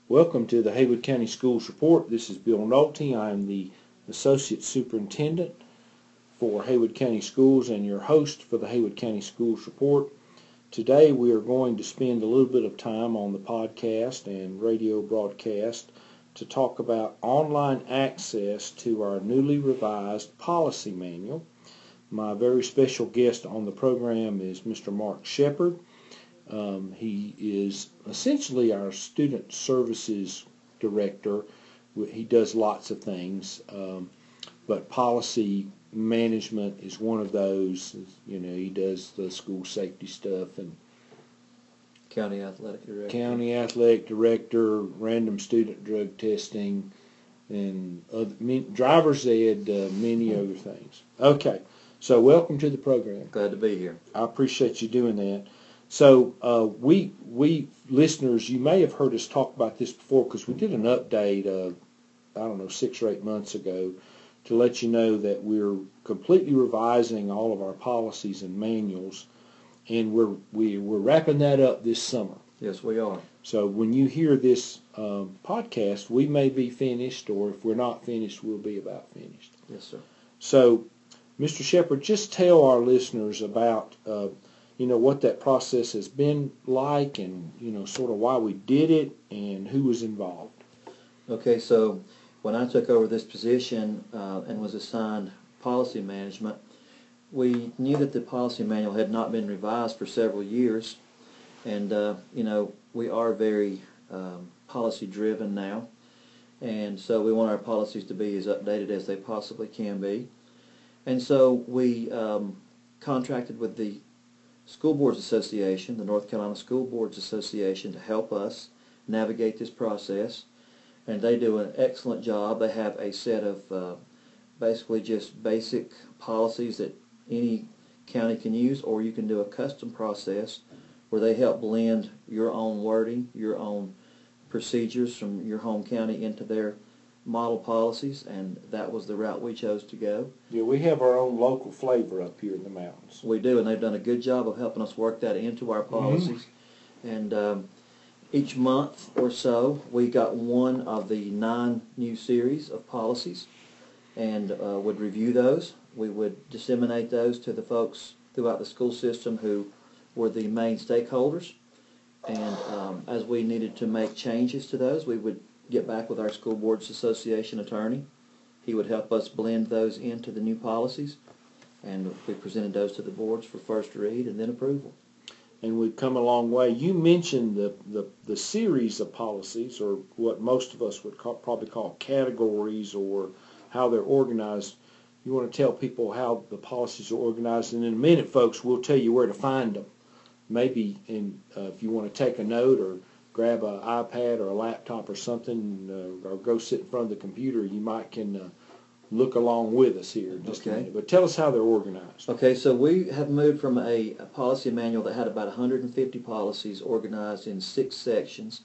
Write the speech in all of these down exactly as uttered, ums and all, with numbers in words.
Welcome to the Haywood County Schools Report. This is Bill Nolte. I am the Associate Superintendent for Haywood County Schools and your host for the Haywood County Schools Report. Today we are going to spend a little bit of time on the podcast and radio broadcast to talk about online access to our newly revised policy manual. My very special guest on the program is Mister Mark Shepard. Um, he is essentially our student services director. He does lots of things, um, but policy management is one of those. You know, he does the school safety stuff and county athletic director, county athletic director, random student drug testing, and other, driver's ed, uh, many other things. Okay, so welcome to the program. Glad to be here. I appreciate you doing that. So uh, we, we listeners, you may have heard us talk about this before because we did an update, uh, I don't know, six or eight months ago to let you know that we're completely revising all of our policies and manuals, and we're we, we're wrapping that up this summer. Yes, we are. So when you hear this um, podcast, we may be finished, or if we're not finished, we'll be about finished. Yes, sir. So, Mister Shepard, just tell our listeners about uh, you know, what that process has been like and, you know, sort of why we did it and who was involved. Okay, so when I took over this position uh, and was assigned policy management, we knew that the policy manual had not been revised for several years. And, uh, you know, we are very um, policy-driven now. And so we want our policies to be as updated as they possibly can be. And so we um, contracted with the School Boards Association, the North Carolina School Boards Association, to help us navigate this process. And they do an excellent job. They have a set of uh, basically just basic policies that any county can use, or you can do a custom process where they help blend your own wording, your own procedures from your home county into their model policies, and that was the route we chose to go. Yeah, we have our own local flavor up here in the mountains. We do, and they've done a good job of helping us work that into our policies. Mm-hmm. And um, each month or so, we got one of the nine new series of policies and uh, would review those. We would disseminate those to the folks throughout the school system who were the main stakeholders. And um, as we needed to make changes to those, we would get back with our School Boards Association attorney. He would help us blend those into the new policies, and we presented those to the boards for first read and then approval. And we've come a long way. You mentioned the, the, the series of policies, or what most of us would call, probably call categories, or how they're organized. You want to tell people how the policies are organized, and in a minute, folks, we'll tell you where to find them. Maybe in, uh, if you want to take a note or grab an iPad or a laptop or something, uh, or go sit in front of the computer, you might can uh, look along with us here in just okay. a minute. But tell us how they're organized. Okay, so we have moved from a, a policy manual that had about one hundred fifty policies organized in six sections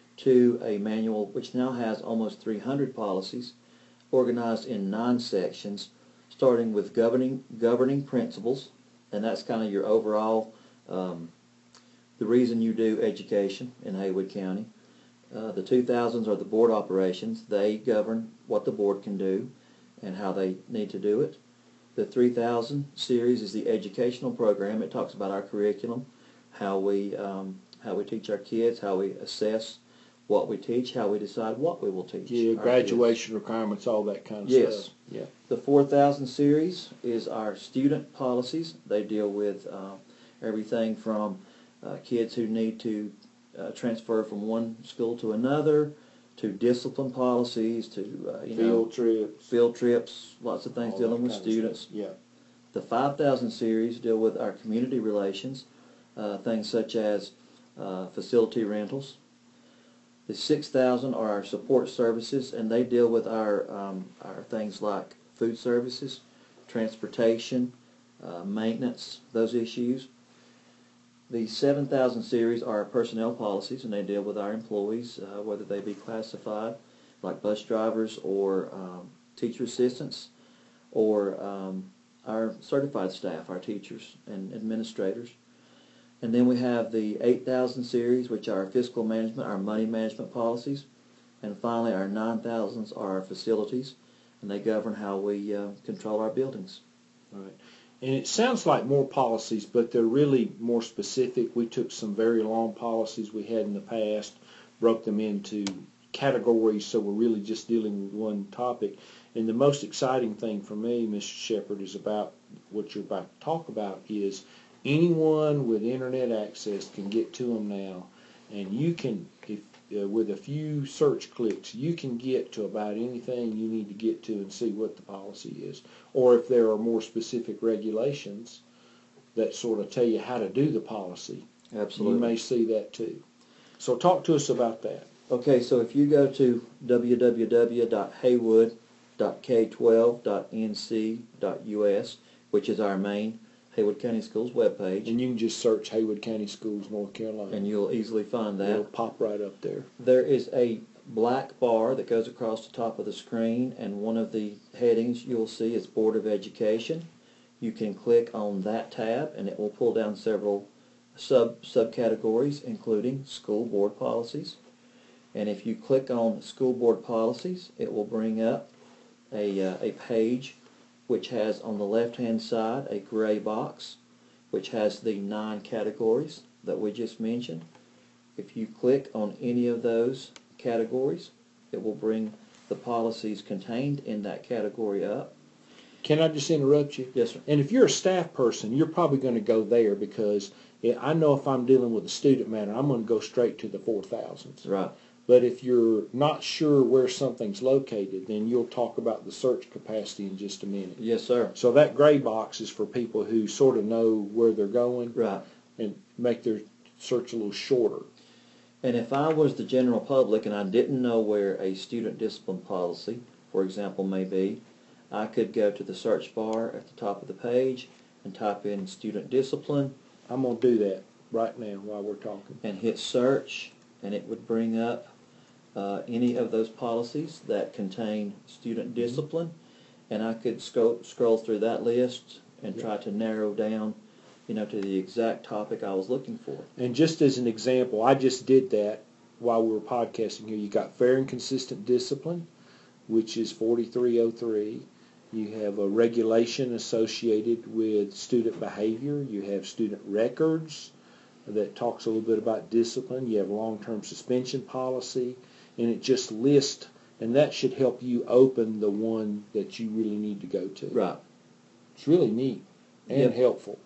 to a manual which now has almost three hundred policies organized in nine sections, starting with governing governing principles, and that's kind of your overall um, the reason you do education in Haywood County. Uh, the two thousands are the board operations. They govern what the board can do and how they need to do it. The three thousand series is the educational program. It talks about our curriculum, how we um, how we teach our kids, how we assess what we teach, how we decide what we will teach. Yeah, graduation kids. Requirements, all that kind of yes. stuff. Yeah. The four thousand series is our student policies. They deal with uh, everything from Uh, kids who need to uh, transfer from one school to another, to discipline policies, to uh, you field know, trips, field trips, lots of things all dealing with students. Yeah. The five thousand series deal with our community relations, uh, things such as uh, facility rentals. The six thousand are our support services, and they deal with our um, our things like food services, transportation, uh, maintenance, those issues. The seven thousand series are our personnel policies, and they deal with our employees, uh, whether they be classified like bus drivers or um, teacher assistants, or um, our certified staff, our teachers and administrators. And then we have the eight thousand series, which are our fiscal management, our money management policies. And finally, our nine thousands are our facilities, and they govern how we uh, control our buildings. Right. And it sounds like more policies, but they're really more specific. We took some very long policies we had in the past, broke them into categories, so we're really just dealing with one topic. And the most exciting thing for me, Mister Shepard, is about what you're about to talk about is anyone with internet access can get to them now, and you can, if uh, with a few search clicks, you can get to about anything you need to get to and see what the policy is, or if there are more specific regulations that sort of tell you how to do the policy. Absolutely. You may see that too. So talk to us about that. Okay, so if you go to w w w dot haywood dot k twelve dot n c dot u s, which is our main Haywood County Schools webpage, And you can just search Haywood County Schools, North Carolina. and you'll easily find that. It'll pop right up there. There is a black bar that goes across the top of the screen, and one of the headings you'll see is Board of Education. You can click on that tab, and it will pull down several sub subcategories, including school board policies. And if you click on school board policies, it will bring up a, uh, a page which has on the left-hand side a gray box which has the nine categories that we just mentioned. If you click on any of those categories, it will bring the policies contained in that category up. Can I just interrupt you? Yes, sir. And if you're a staff person, you're probably going to go there because I know if I'm dealing with a student matter, I'm going to go straight to the four thousands. Right. But if you're not sure where something's located, then you'll talk about the search capacity in just a minute. Yes, sir. So that gray box is for people who sort of know where they're going. Right. And make their search a little shorter. And if I was the general public and I didn't know where a student discipline policy, for example, may be, I could go to the search bar at the top of the page and type in student discipline. I'm going to do that right now while we're talking. And hit search, and it would bring up uh, any of those policies that contain student discipline. And I could scroll, scroll through that list and try to narrow down, you know, to the exact topic I was looking for. And just as an example, I just did that while we were podcasting here. You got fair and consistent discipline, which is forty-three oh three. You have a regulation associated with student behavior. You have student records that talks a little bit about discipline. You have long-term suspension policy, and it just lists, and that should help you open the one that you really need to go to. Right. It's really neat and Yep. helpful.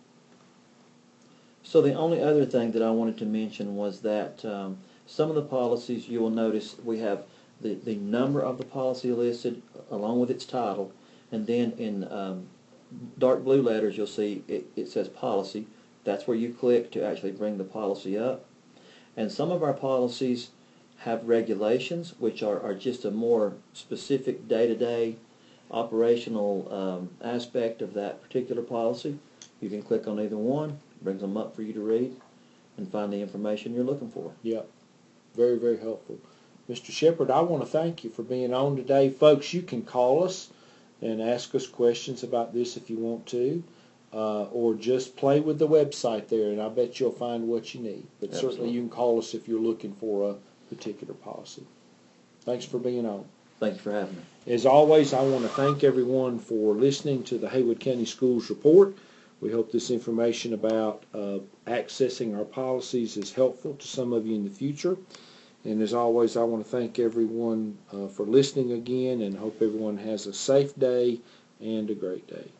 So the only other thing that I wanted to mention was that um, some of the policies, you will notice we have the, the number of the policy listed along with its title, and then in um, dark blue letters you'll see it, it says policy. That's where you click to actually bring the policy up. And some of our policies have regulations which are, are just a more specific day-to-day operational um, aspect of that particular policy. You can click on either one, brings them up for you to read and find the information you're looking for. Yep. Very, very helpful. Mister Shepard, I want to thank you for being on today. Folks, you can call us and ask us questions about this if you want to, uh, or just play with the website there, and I bet you'll find what you need. But Absolutely. certainly you can call us if you're looking for a particular policy. Thanks for being on. Thank you for having me. As always, I want to thank everyone for listening to the Haywood County Schools Report. We hope this information about uh, accessing our policies is helpful to some of you in the future. And as always, I want to thank everyone uh, for listening again, and hope everyone has a safe day and a great day.